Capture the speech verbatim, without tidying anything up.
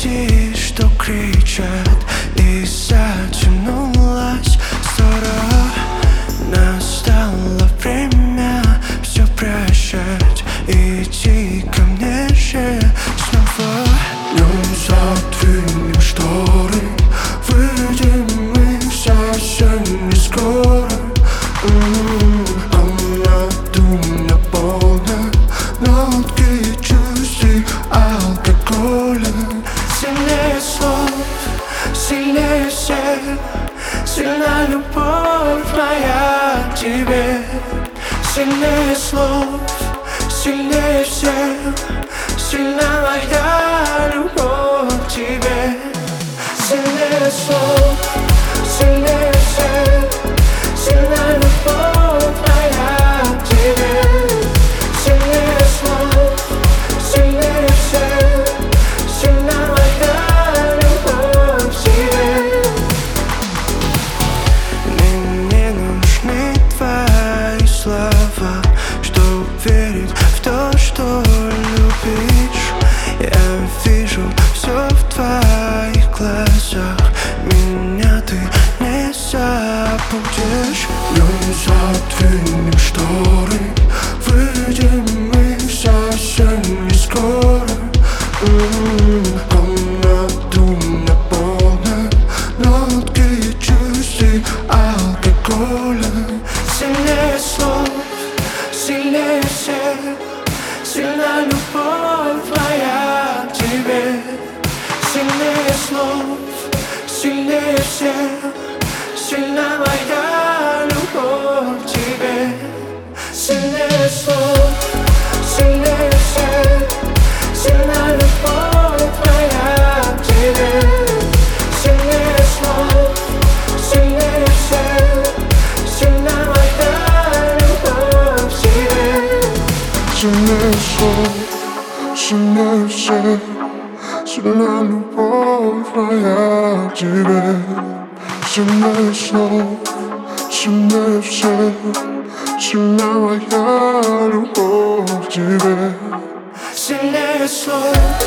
прости, что кричат, и затянулась ссора. Настало время все прощать, иди ко мне же снова. Днем задвинем шторы, выйдем мы совсем не скоро. Комнату наполнят нотки чувств и алкоголя. Сильнее слов, сильнее всех, сильна любовь моя к тебе. Сильнее слов, сильнее всех, сильна моя любовь к тебе. Сильнее слов, сильнее всех, сильна любовь моя к тебе. Сильнее слов, сильнее всех, сильна моя любовь к тебе. Мне не нужны твои слова, чтоб верить в то, что любишь. Я вижу все в твоих глазах, меня ты не забудешь. Днем задвинем шторы, выйдем мы совсем не скоро. Комнату наполнят нотки чувств и алкоголя. Сильнее слов, сильнее всех, сильна любовь моя к тебе. Сильнее слов, сильнее всех, сильна моя любовь к тебе. Сильнее слов, сильнее всех, сильна любовь моя к тебе. Сильнее слов, сильнее всех, сильна моя любовь к тебе. Сильнее слов, сильнее всех, сильна любовь моя к тебе. Сильнее слов, сильнее всех, сильна моя любовь к тебе. Сильнее слов,